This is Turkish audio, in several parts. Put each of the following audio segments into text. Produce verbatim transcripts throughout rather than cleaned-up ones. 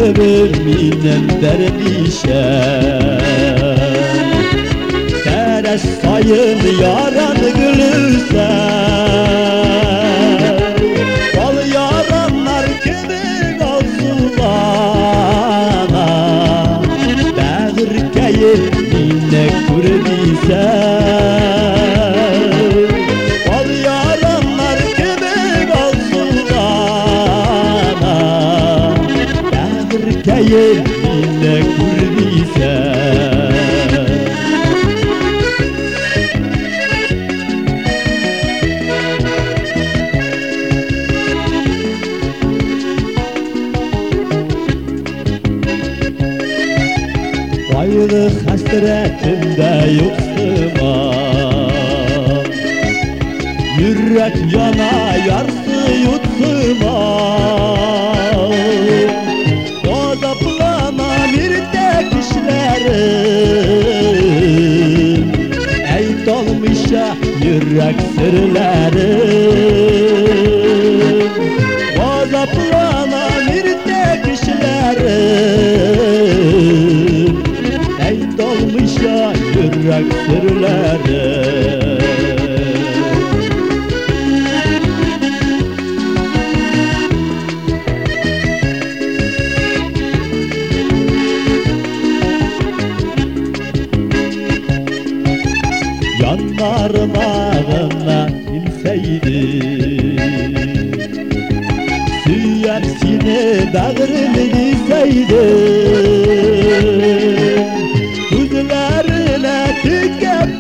minen dervişe Teres sayın yaran gülüse Ol yaranlar kimi kalsulana Dağır keyir mine kurdise Ol yaranlar kimi kalsulana Dağır keyir mine kurdise Ayrılık hasretinde yoksuma Yürek yana yarsı yutsuma Gazaplana bir tek işlerim Ey dolmuşa yürek sırlarım Gazaplana bir tek işlerim Ey dolmuşa yürek sırları Yanlarım ağına ilseydi Süyem sine dağırını gizseydi Kuzlarına tükep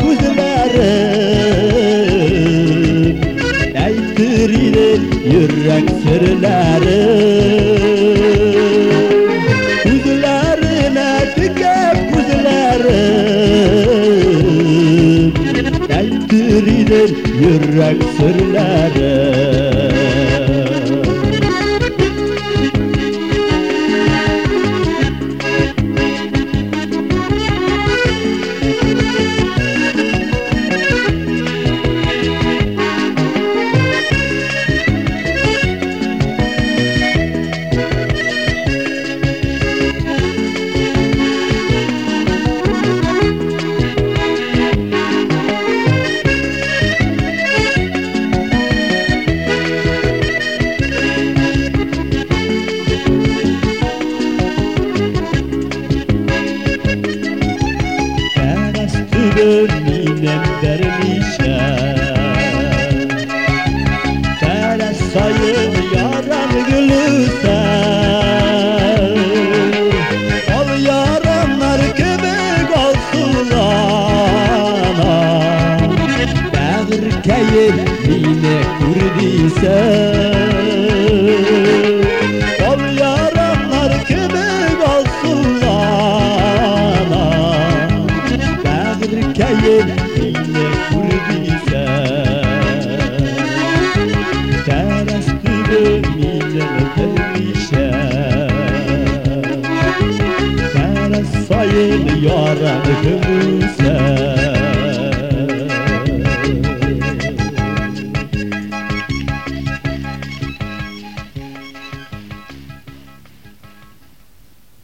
kuzlarım Eytirir yürek sırlarım Kuzlarına tükep kuzlarım Eytirir yürek sırlarım Minem dervişe Teres sayın yaran gülüse Ol yaranlar kimi kalsulana Dağır keyir mine kurdise Ol yaranlar kimi kalsulana Keyir mine kurdise Teres gibi mine dervişe Teres sayın yaran gülüse